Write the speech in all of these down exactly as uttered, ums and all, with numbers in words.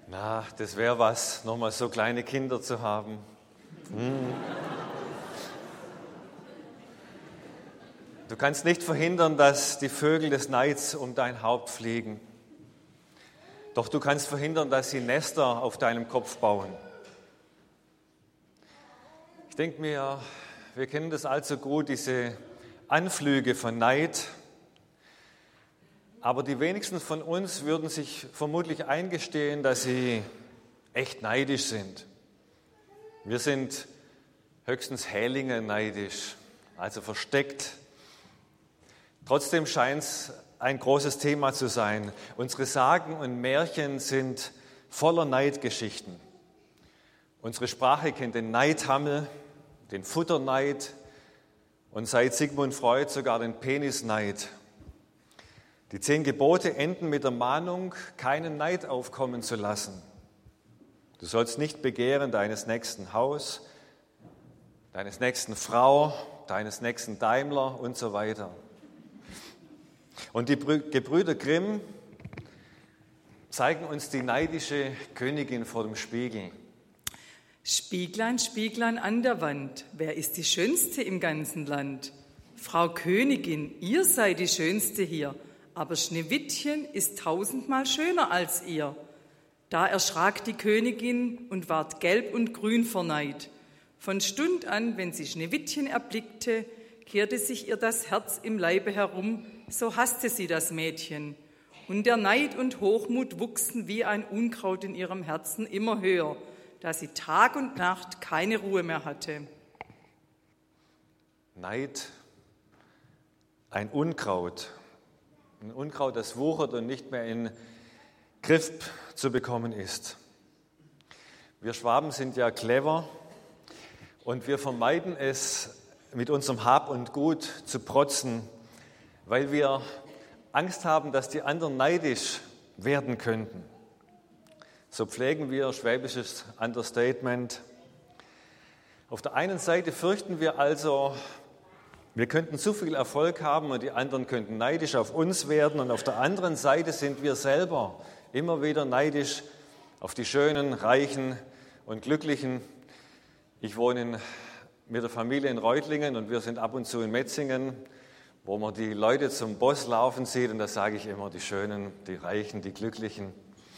Na, das wäre was, nochmal so kleine Kinder zu haben. Hm. Du kannst nicht verhindern, dass die Vögel des Neids um dein Haupt fliegen. Doch du kannst verhindern, dass sie Nester auf deinem Kopf bauen. Ich denke mir, wir kennen das allzu gut, diese Anflüge von Neid. Aber die wenigsten von uns würden sich vermutlich eingestehen, dass sie echt neidisch sind. Wir sind höchstens Hälinge neidisch, also versteckt. Trotzdem scheint es ein großes Thema zu sein. Unsere Sagen und Märchen sind voller Neidgeschichten. Unsere Sprache kennt den Neidhammel, den Futterneid und seit Sigmund Freud sogar den Penisneid. Die zehn Gebote enden mit der Mahnung, keinen Neid aufkommen zu lassen. Du sollst nicht begehren deines nächsten Haus, deines nächsten Frau, deines nächsten Daimler und so weiter. Und die Gebrüder Grimm zeigen uns die neidische Königin vor dem Spiegel. Spieglein, Spieglein an der Wand, wer ist die Schönste im ganzen Land? Frau Königin, ihr seid die Schönste hier. Aber Schneewittchen ist tausendmal schöner als ihr. Da erschrak die Königin und ward gelb und grün vor Neid. Von Stund an, wenn sie Schneewittchen erblickte, kehrte sich ihr das Herz im Leibe herum, so hasste sie das Mädchen. Und der Neid und Hochmut wuchsen wie ein Unkraut in ihrem Herzen immer höher, da sie Tag und Nacht keine Ruhe mehr hatte. Neid, ein Unkraut. Ein Unkraut, das wuchert und nicht mehr in Griff zu bekommen ist. Wir Schwaben sind ja clever und wir vermeiden es, mit unserem Hab und Gut zu protzen, weil wir Angst haben, dass die anderen neidisch werden könnten. So pflegen wir schwäbisches Understatement. Auf der einen Seite fürchten wir also, wir könnten zu viel Erfolg haben und die anderen könnten neidisch auf uns werden. Und auf der anderen Seite sind wir selber immer wieder neidisch auf die Schönen, Reichen und Glücklichen. Ich wohne in, mit der Familie in Reutlingen und wir sind ab und zu in Metzingen, wo man die Leute zum Boss laufen sieht. Und da sage ich immer, die Schönen, die Reichen, die Glücklichen.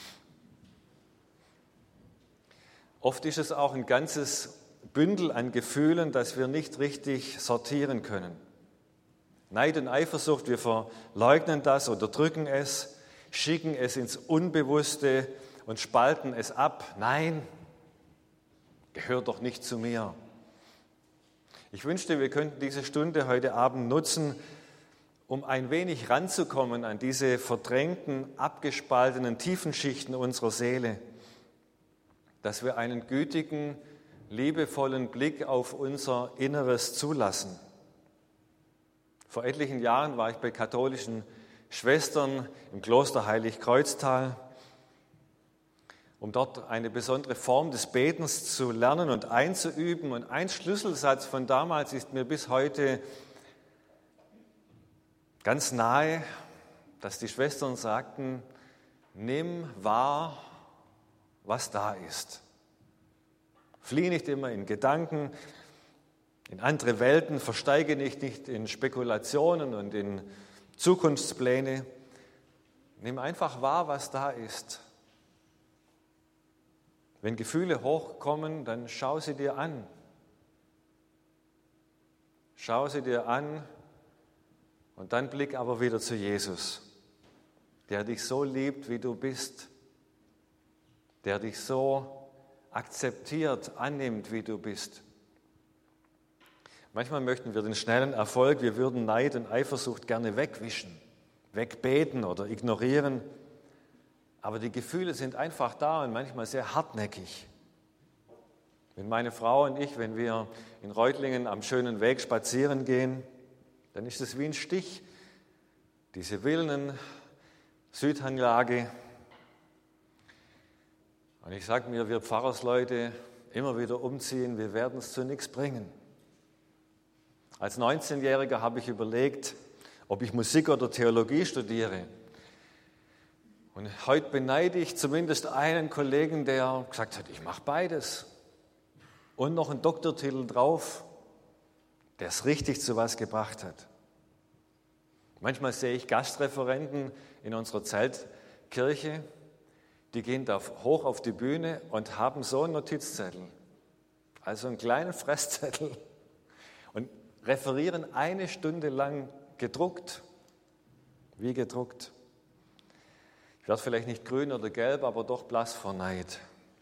Oft ist es auch ein ganzes Bündel an Gefühlen, das wir nicht richtig sortieren können. Neid und Eifersucht, wir verleugnen das, unterdrücken es, schicken es ins Unbewusste und spalten es ab. Nein, gehört doch nicht zu mir. Ich wünschte, wir könnten diese Stunde heute Abend nutzen, um ein wenig ranzukommen an diese verdrängten, abgespaltenen, tiefen Schichten unserer Seele, dass wir einen gütigen, liebevollen Blick auf unser Inneres zulassen. Vor etlichen Jahren war ich bei katholischen Schwestern im Kloster Heiligkreuztal, um dort eine besondere Form des Betens zu lernen und einzuüben. Und ein Schlüsselsatz von damals ist mir bis heute ganz nahe, dass die Schwestern sagten, nimm wahr, was da ist. Flieh nicht immer in Gedanken, in andere Welten, versteige dich nicht in Spekulationen und in Zukunftspläne. Nimm einfach wahr, was da ist. Wenn Gefühle hochkommen, dann schau sie dir an. Schau sie dir an und dann blick aber wieder zu Jesus, der dich so liebt, wie du bist, der dich so akzeptiert, annimmt, wie du bist. Manchmal möchten wir den schnellen Erfolg, wir würden Neid und Eifersucht gerne wegwischen, wegbeten oder ignorieren. Aber die Gefühle sind einfach da und manchmal sehr hartnäckig. Wenn meine Frau und ich, wenn wir in Reutlingen am schönen Weg spazieren gehen, dann ist es wie ein Stich. Diese Villen, Südhanglage. Und ich sage mir, wir Pfarrersleute immer wieder umziehen, wir werden es zu nichts bringen. Als neunzehnjähriger habe ich überlegt, ob ich Musik oder Theologie studiere. Und heute beneide ich zumindest einen Kollegen, der gesagt hat, ich mache beides. Und noch einen Doktortitel drauf, der es richtig zu was gebracht hat. Manchmal sehe ich Gastreferenten in unserer Zeltkirche, die gehen da hoch auf die Bühne und haben so einen Notizzettel, also einen kleinen Fresszettel, und referieren eine Stunde lang gedruckt, wie gedruckt. Ich werde vielleicht nicht grün oder gelb, aber doch blass vor Neid.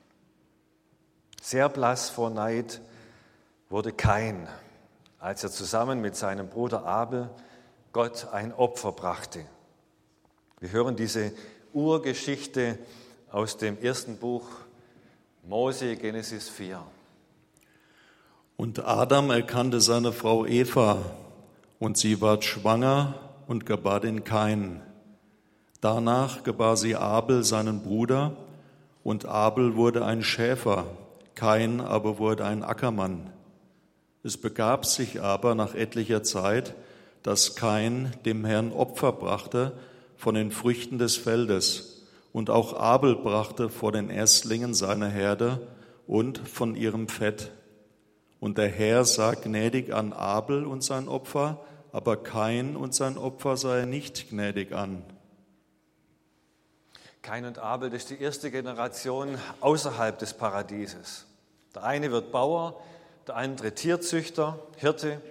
Sehr blass vor Neid wurde Kain, als er zusammen mit seinem Bruder Abel Gott ein Opfer brachte. Wir hören diese Urgeschichte aus dem ersten Buch Mose, Genesis vier. Und Adam erkannte seine Frau Eva, und sie ward schwanger und gebar den Kain. Danach gebar sie Abel, seinen Bruder, und Abel wurde ein Schäfer, Kain aber wurde ein Ackermann. Es begab sich aber nach etlicher Zeit, dass Kain dem Herrn Opfer brachte von den Früchten des Feldes, und auch Abel brachte vor den Erstlingen seiner Herde und von ihrem Fett. Und der Herr sah gnädig an Abel und sein Opfer, aber Kain und sein Opfer sah er nicht gnädig an. Kain und Abel, das ist die erste Generation außerhalb des Paradieses. Der eine wird Bauer, der andere Tierzüchter, Hirte.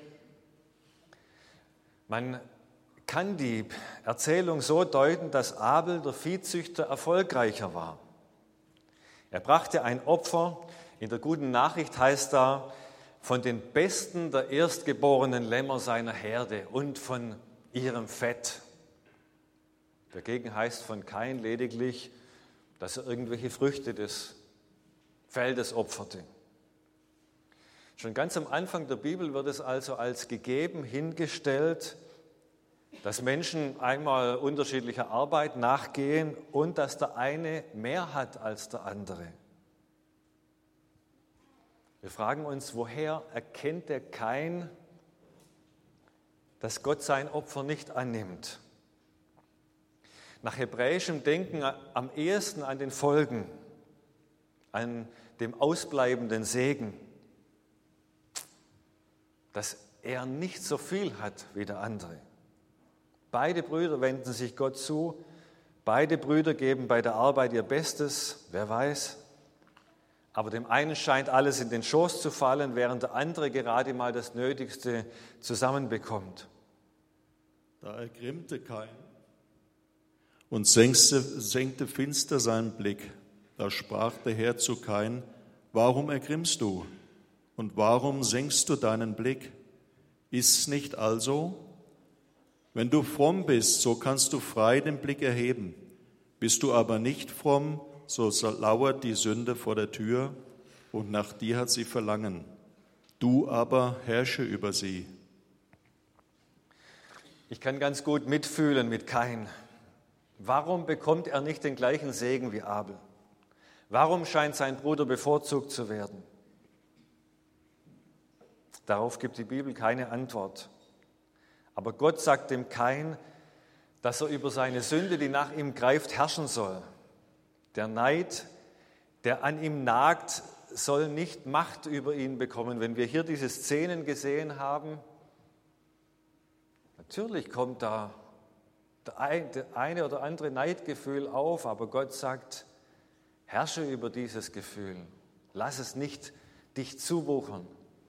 Man kann die Erzählung so deuten, dass Abel, der Viehzüchter, erfolgreicher war. Er brachte ein Opfer, in der guten Nachricht heißt da, von den Besten der erstgeborenen Lämmer seiner Herde und von ihrem Fett. Dagegen heißt von Kain lediglich, dass er irgendwelche Früchte des Feldes opferte. Schon ganz am Anfang der Bibel wird es also als gegeben hingestellt, dass Menschen einmal unterschiedlicher Arbeit nachgehen und dass der eine mehr hat als der andere. Wir fragen uns, woher erkennt der Kain, dass Gott sein Opfer nicht annimmt? Nach hebräischem Denken am ehesten an den Folgen, an dem ausbleibenden Segen, dass er nicht so viel hat wie der andere. Beide Brüder wenden sich Gott zu, beide Brüder geben bei der Arbeit ihr Bestes, wer weiß. Aber dem einen scheint alles in den Schoß zu fallen, während der andere gerade mal das Nötigste zusammenbekommt. Da ergrimmte Kain und senkte, senkte finster seinen Blick. Da sprach der Herr zu Kain: Warum ergrimmst du? Und warum senkst du deinen Blick? Ist's nicht also? Wenn du fromm bist, so kannst du frei den Blick erheben. Bist du aber nicht fromm, so lauert die Sünde vor der Tür, und nach dir hat sie Verlangen. Du aber herrsche über sie. Ich kann ganz gut mitfühlen mit Kain. Warum bekommt er nicht den gleichen Segen wie Abel? Warum scheint sein Bruder bevorzugt zu werden? Darauf gibt die Bibel keine Antwort. Aber Gott sagt dem Kain, dass er über seine Sünde, die nach ihm greift, herrschen soll. Der Neid, der an ihm nagt, soll nicht Macht über ihn bekommen. Wenn wir hier diese Szenen gesehen haben, natürlich kommt da der eine oder andere Neidgefühl auf, aber Gott sagt, herrsche über dieses Gefühl, lass es nicht dich zuwuchern.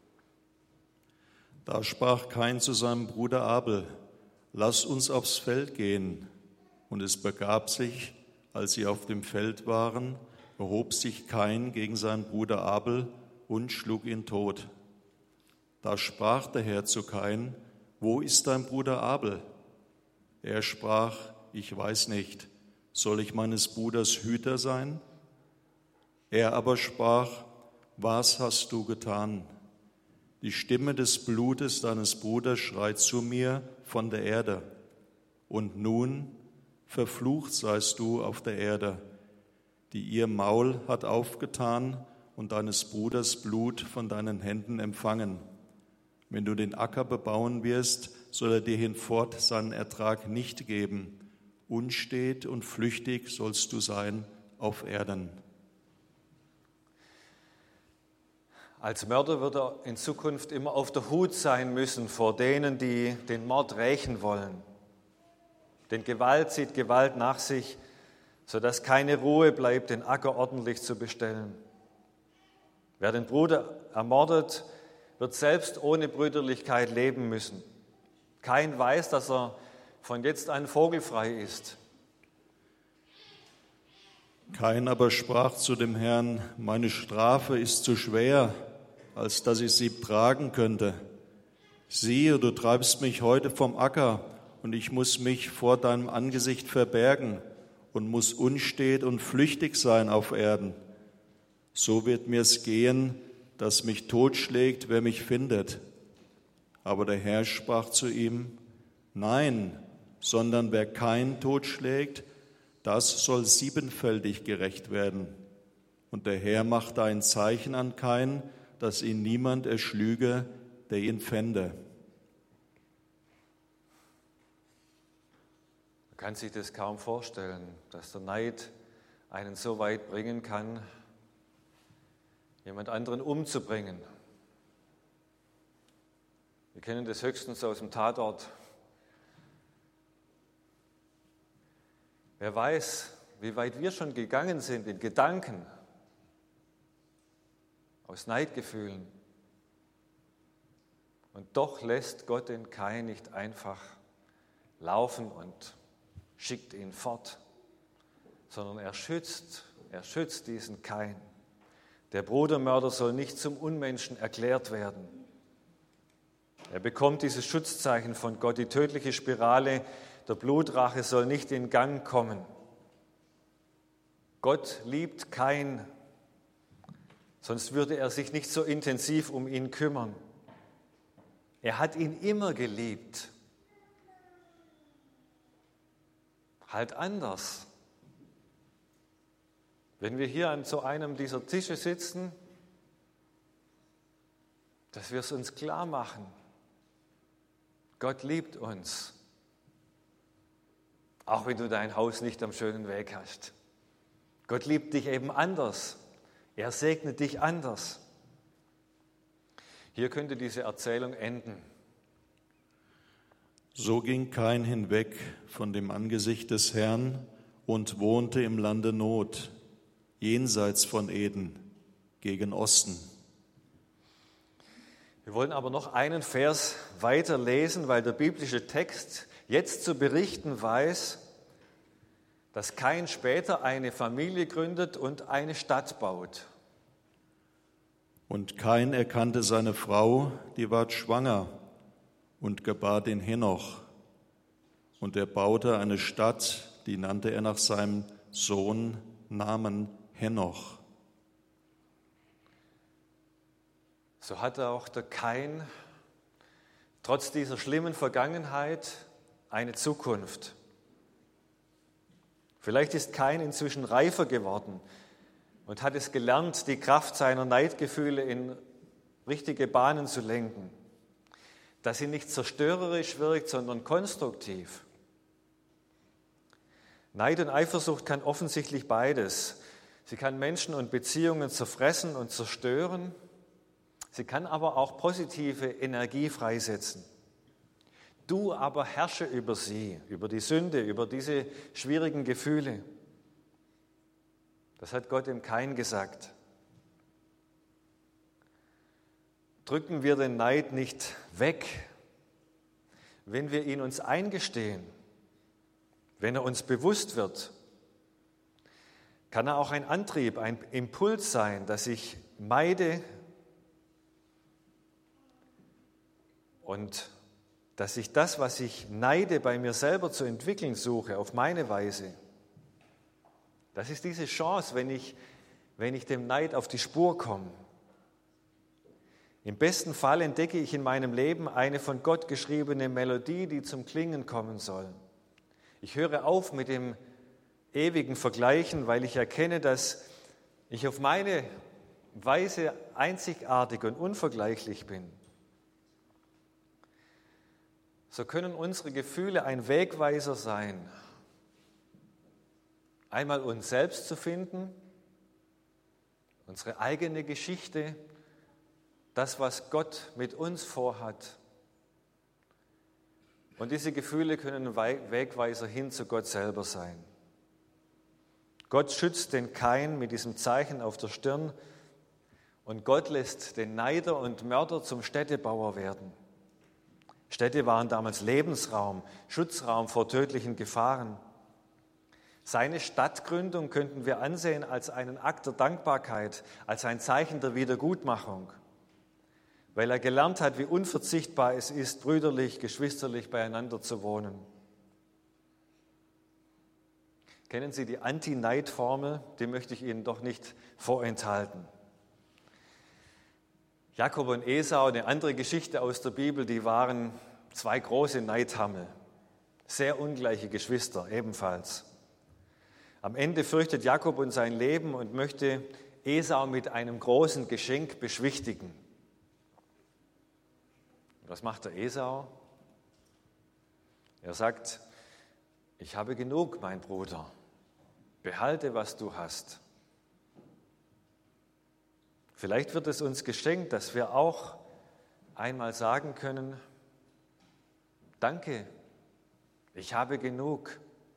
Da sprach Kain zu seinem Bruder Abel: Lass uns aufs Feld gehen. Und es begab sich, als sie auf dem Feld waren, erhob sich Kain gegen seinen Bruder Abel und schlug ihn tot. Da sprach der Herr zu Kain: Wo ist dein Bruder Abel? Er sprach: Ich weiß nicht. Soll ich meines Bruders Hüter sein? Er aber sprach: Was hast du getan? Die Stimme des Blutes deines Bruders schreit zu mir von der Erde. Und nun, verflucht seist du auf der Erde, die ihr Maul hat aufgetan und deines Bruders Blut von deinen Händen empfangen. Wenn du den Acker bebauen wirst, soll er dir hinfort seinen Ertrag nicht geben, unstet und flüchtig sollst du sein auf Erden. Als Mörder wird er in Zukunft immer auf der Hut sein müssen vor denen, die den Mord rächen wollen. Denn Gewalt zieht Gewalt nach sich, sodass keine Ruhe bleibt, den Acker ordentlich zu bestellen. Wer den Bruder ermordet, wird selbst ohne Brüderlichkeit leben müssen. Kain weiß, dass er von jetzt an vogelfrei ist. Kain aber sprach zu dem Herrn: Meine Strafe ist zu schwer, als dass ich sie tragen könnte. Siehe, du treibst mich heute vom Acker, und ich muss mich vor deinem Angesicht verbergen und muss unstet und flüchtig sein auf Erden. So wird mir's gehen, dass mich totschlägt, wer mich findet. Aber der Herr sprach zu ihm: Nein, sondern wer Kain totschlägt, das soll siebenfältig gerecht werden. Und der Herr machte ein Zeichen an Kain, dass ihn niemand erschlüge, der ihn fände. Man kann sich das kaum vorstellen, dass der Neid einen so weit bringen kann, jemand anderen umzubringen. Wir kennen das höchstens aus dem Tatort. Wer weiß, wie weit wir schon gegangen sind in Gedanken, aus Neidgefühlen. Und doch lässt Gott den Kain nicht einfach laufen und schickt ihn fort, sondern er schützt, er schützt diesen Kain. Der Brudermörder soll nicht zum Unmenschen erklärt werden. Er bekommt dieses Schutzzeichen von Gott. Die tödliche Spirale der Blutrache soll nicht in Gang kommen. Gott liebt Kain, sonst würde er sich nicht so intensiv um ihn kümmern. Er hat ihn immer geliebt. Halt anders. Wenn wir hier an so einem dieser Tische sitzen, dass wir es uns klar machen. Gott liebt uns. Auch wenn du dein Haus nicht am schönen Weg hast. Gott liebt dich eben anders. Er segnet dich anders. Hier könnte diese Erzählung enden. So ging Kain hinweg von dem Angesicht des Herrn und wohnte im Lande Not, jenseits von Eden, gegen Osten. Wir wollen aber noch einen Vers weiter lesen, weil der biblische Text jetzt zu berichten weiß, dass Kain später eine Familie gründet und eine Stadt baut. Und Kain erkannte seine Frau, die ward schwanger und gebar den Henoch. Und er baute eine Stadt, die nannte er nach seinem Sohn Namen Henoch. So hatte auch der Kain trotz dieser schlimmen Vergangenheit eine Zukunft. Vielleicht ist Kain inzwischen reifer geworden und hat es gelernt, die Kraft seiner Neidgefühle in richtige Bahnen zu lenken, dass sie nicht zerstörerisch wirkt, sondern konstruktiv. Neid und Eifersucht kann offensichtlich beides. Sie kann Menschen und Beziehungen zerfressen und zerstören. Sie kann aber auch positive Energie freisetzen. Du aber herrsche über sie, über die Sünde, über diese schwierigen Gefühle. Das hat Gott dem Kain gesagt. Drücken wir den Neid nicht weg, wenn wir ihn uns eingestehen, wenn er uns bewusst wird, kann er auch ein Antrieb, ein Impuls sein, dass ich meide und dass ich das, was ich neide, bei mir selber zu entwickeln suche, auf meine Weise. Das ist diese Chance, wenn ich, wenn ich dem Neid auf die Spur komme. Im besten Fall entdecke ich in meinem Leben eine von Gott geschriebene Melodie, die zum Klingen kommen soll. Ich höre auf mit dem ewigen Vergleichen, weil ich erkenne, dass ich auf meine Weise einzigartig und unvergleichlich bin. So können unsere Gefühle ein Wegweiser sein, Einmal uns selbst zu finden, unsere eigene Geschichte, das, was Gott mit uns vorhat. Und diese Gefühle können Wegweiser hin zu Gott selber sein. Gott schützt den Kain mit diesem Zeichen auf der Stirn und Gott lässt den Neider und Mörder zum Städtebauer werden. Städte waren damals Lebensraum, Schutzraum vor tödlichen Gefahren. Seine Stadtgründung könnten wir ansehen als einen Akt der Dankbarkeit, als ein Zeichen der Wiedergutmachung, weil er gelernt hat, wie unverzichtbar es ist, brüderlich, geschwisterlich beieinander zu wohnen. Kennen Sie die Anti-Neid-Formel? Die möchte ich Ihnen doch nicht vorenthalten. Jakob und Esau, eine andere Geschichte aus der Bibel, die waren zwei große Neidhammel, sehr ungleiche Geschwister ebenfalls. Am Ende fürchtet Jakob um sein Leben und möchte Esau mit einem großen Geschenk beschwichtigen. Was macht der Esau? Er sagt, ich habe genug, mein Bruder, behalte, was du hast. Vielleicht wird es uns geschenkt, dass wir auch einmal sagen können, danke, ich habe genug.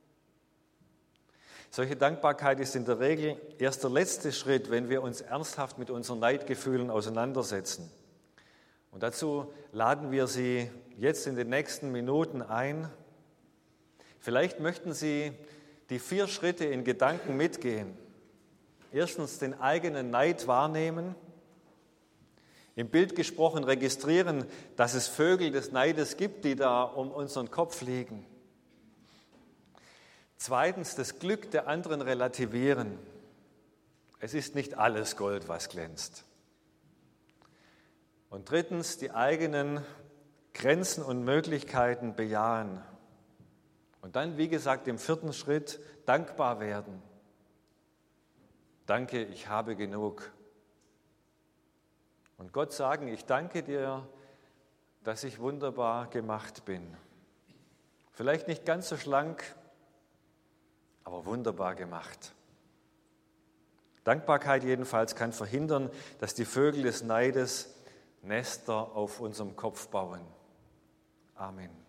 Solche Dankbarkeit ist in der Regel erst der letzte Schritt, wenn wir uns ernsthaft mit unseren Neidgefühlen auseinandersetzen. Und dazu laden wir Sie jetzt in den nächsten Minuten ein. Vielleicht möchten Sie die vier Schritte in Gedanken mitgehen. Erstens den eigenen Neid wahrnehmen, im Bild gesprochen registrieren, dass es Vögel des Neides gibt, die da um unseren Kopf liegen. Zweitens das Glück der anderen relativieren. Es ist nicht alles Gold, was glänzt. Und drittens die eigenen Grenzen und Möglichkeiten bejahen. Und dann, wie gesagt, im vierten Schritt dankbar werden. Danke, ich habe genug. Und Gott sagen, ich danke dir, dass ich wunderbar gemacht bin. Vielleicht nicht ganz so schlank, aber wunderbar gemacht. Dankbarkeit jedenfalls kann verhindern, dass die Vögel des Neides Nester auf unserem Kopf bauen. Amen.